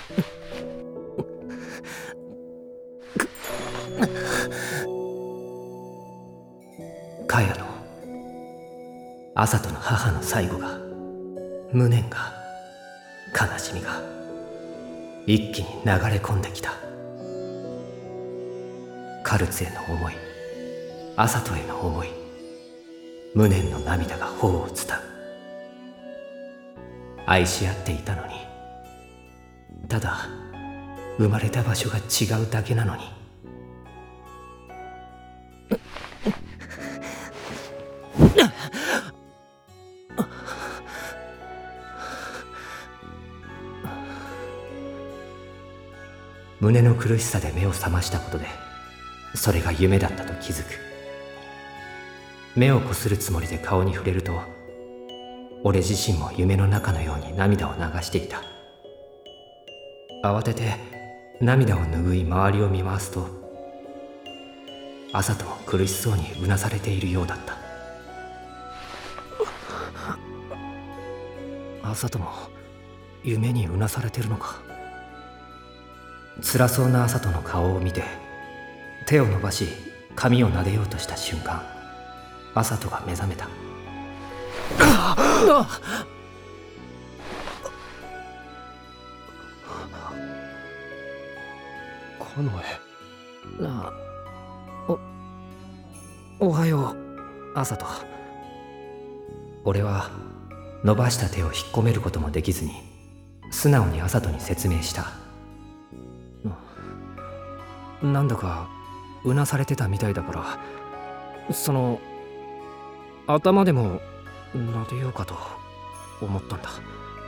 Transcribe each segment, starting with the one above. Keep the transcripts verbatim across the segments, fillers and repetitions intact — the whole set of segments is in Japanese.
かやの朝との母の最後が、無念が、悲しみが一気に流れ込んできた。カルツへの思い、朝とへの思い、無念の涙が頬を伝う。愛し合っていたのに、ただ生まれた場所が違うだけなのに。胸の苦しさで目を覚ましたことで、それが夢だったと気づく。目をこするつもりで顔に触れると、俺自身も夢の中のように涙を流していた。慌てて涙を拭い周りを見回すと、朝とも苦しそうにうなされているようだった。朝とも夢にうなされてるのか。辛そうな朝との顔を見て、手を伸ばし髪を撫でようとした瞬間、朝とが目覚めた。 近衛。 あおおはよう、朝と。俺は伸ばした手を引っ込めることもできずに、素直に朝とに説明した。なんだかうなされてたみたいだから、その頭でも撫でようかと思ったんだ。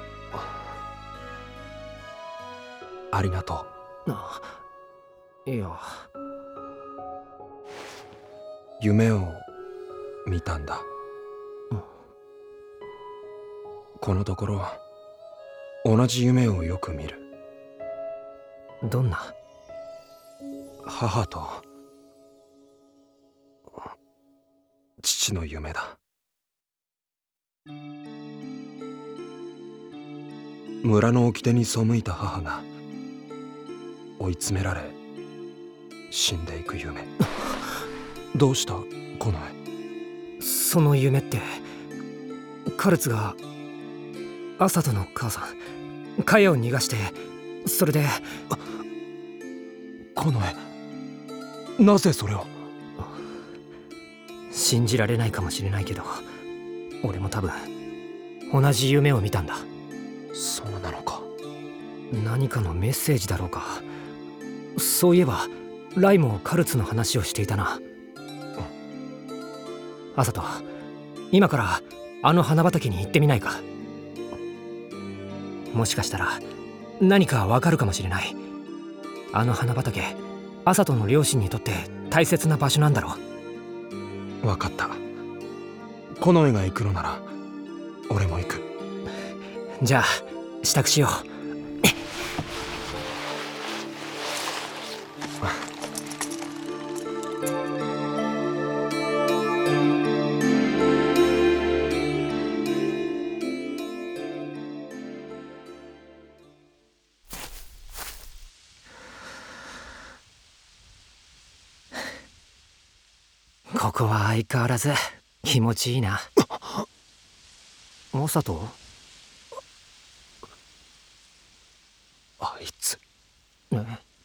ありがとう。あ、いや。 夢を見たんだ。 うん、 このところ同じ夢をよく見る。 どんな？ 母と父の夢だ。村の掟に背いた母が追い詰められ死んでいく夢。どうした近衛？ その夢って、カルツが朝との母さんカヤを逃がして、それで。 近衛、なぜそれを？ 信じられないかもしれないけど、俺も多分同じ夢を見たんだ。 そうなのか。 何かのメッセージだろうか。そういえばライもカルツの話をしていたな。うん、朝と、今からあの花畑に行ってみないか。もしかしたら何かわかるかもしれない。あの花畑、朝との両親にとって大切な場所なんだろう。分かった。近衛が行くのなら俺も行く。 じゃあ支度しよう。ここは相変わらず気持ちいいな。マサト？ あいつ。 え？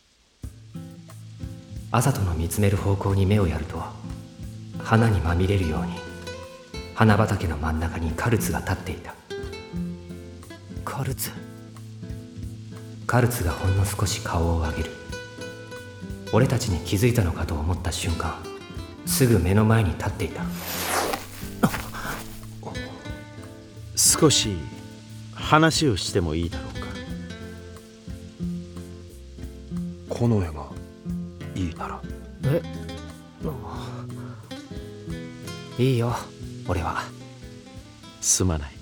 朝との見つめる方向に目をやると、花にまみれるように花畑の真ん中にカルツが立っていた。カルツ？カルツがほんの少し顔を上げる。俺たちに気づいたのかと思った瞬間、すぐ目の前に立っていた。 少し話をしてもいいだろうか。 近衛がいいなら。 え？いいよ、俺は。 すまない。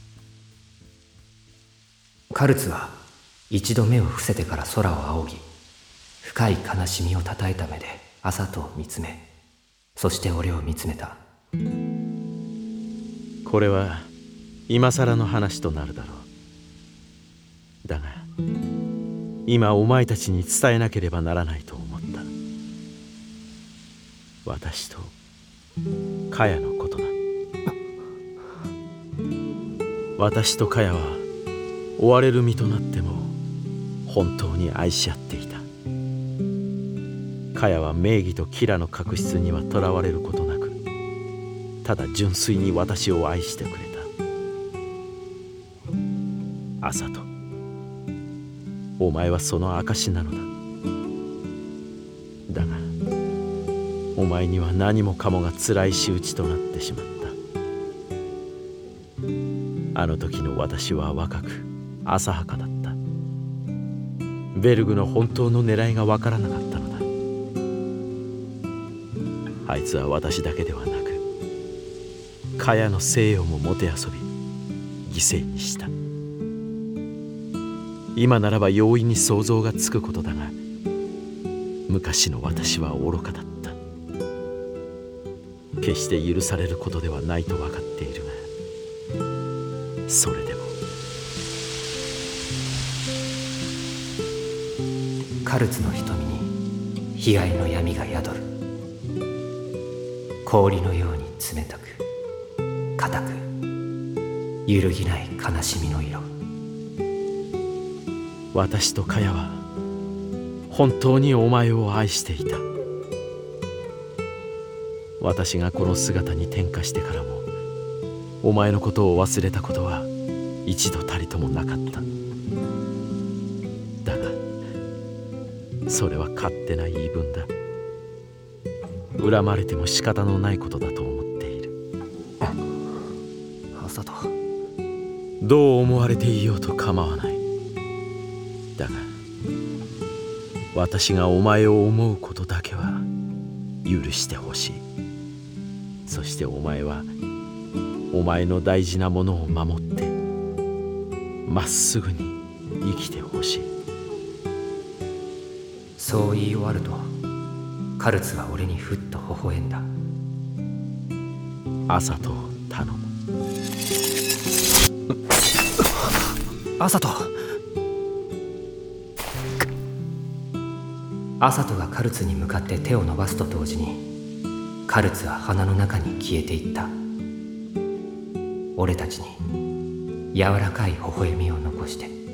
カルツは一度目を伏せてから空を仰ぎ、深い悲しみをたたえた目で朝とを見つめ、そして俺を見つめた。 これは今更の話となるだろう。だが今お前たちに伝えなければならないと思った。私とカヤのことだ。私とカヤは追われる身となっても本当に愛し合っていた。カヤは名義とキラの確執にはとらわれることなく、ただ純粋に私を愛してくれた。アサト、お前はその証なのだ。だがお前には何もかもが辛い仕打ちとなってしまった。あの時の私は若く浅はかだった。ベルグの本当の狙いがわからなかったのだ。あいつは私だけではなくカヤの生をももてあそび犠牲にした。今ならば容易に想像がつくことだが、昔の私は愚かだった。決して許されることではないと分かっているが、それでもカルツの瞳に悲哀の闇が宿る。氷のように冷たく固く揺るぎない悲しみの色。 私とカヤは本当にお前を愛していた。私がこの姿に転化してからもお前のことを忘れたことは一度たりともなかった。だがそれは勝手な言い分だ。恨まれても仕方のないことだと思っている。 アサト、 どう思われていようと構わない。だが私がお前を思うことだけは許してほしい。そしてお前はお前の大事なものを守ってまっすぐに生きてほしい。 そう言い終わるとカルツは俺にふっと微笑んだ。 アサトを頼む。 アサト。アサトがカルツに向かって手を伸ばすと同時にカルツは鼻の中に消えていった。俺たちに柔らかい微笑みを残して。